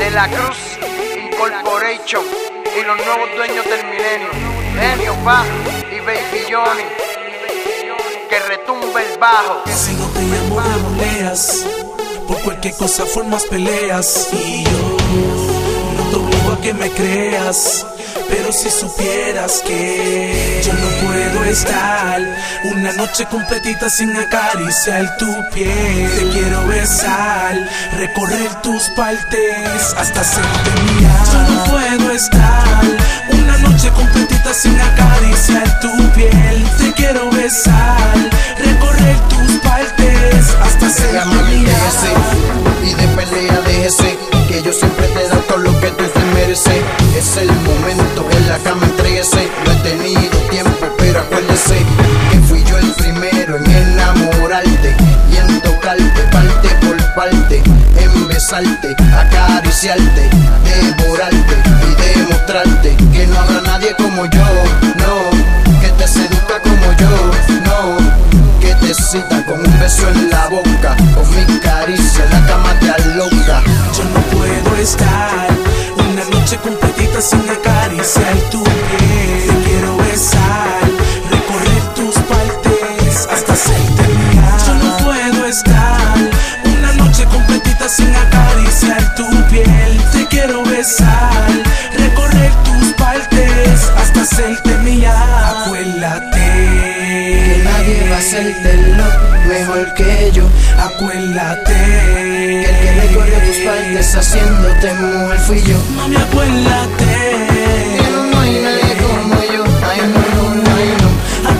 De la Cruz Incorporation y los nuevos dueños del milenio, Genio Pa y Baby Johnny, que retumbe el bajo. Si no te llamo revoleas, por cualquier cosa formas peleas. Y yo no te obligo a que me creas, pero si supieras que yo no puedo estar una noche completita sin acariciar tu piel. Te quiero besar, recorrer tus partes hasta hacerte mía. Yo no puedo estar una noche completita sin acariciar tu piel. Te quiero besar, recorrer tus partes hasta hacerte mía. Y de pelea déjese, que yo siempre te doy todo lo que tú te mereces. Es el momento, en la cama entréguese. No he tenido tiempo, pero acuérdese que fui yo el primero en enamorarte y en tocarte parte por parte, en besarte, acariciarte, devorarte y demostrarte que no habrá nadie como yo, no, que te seduzca como yo, no, que te cita con un beso en la boca, con mi caricia en la cama te aloca. Yo no puedo estar una noche completita sin acariciar tu piel. Te quiero besar, recorrer tus partes hasta hacerte mía. Yo no puedo estar una noche completita sin acariciar tu piel. Te quiero besar, recorrer tus partes hasta hacerte mía. Acuérdate que nadie va a hacértelo mejor que yo. Acuérdate que el que recorrió tus partes haciéndote mujer fui yo. Mami, acuérdate Que no hay nadie como yo. Ay no, ay no.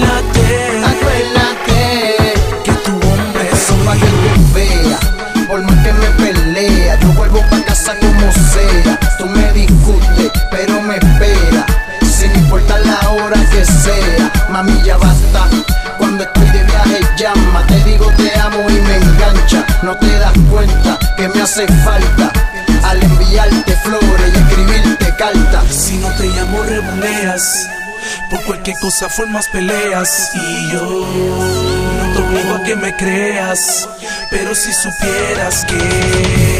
Acuérdate que tu hombre eso pa' soy que tú veas. Por más que me pelea, yo vuelvo pa' casa como sea. Tú me discutes, pero me espera, sin importar la hora que sea. Mami, ya basta. Cuando estoy de viaje llama, te digo te amo y me engancha. No te das cuenta que me hace falta al enviarte flores y escribirte cartas. Si no te llamo revoleas, por cualquier cosa formas peleas. Y yo no te obligo a que me creas, pero si supieras que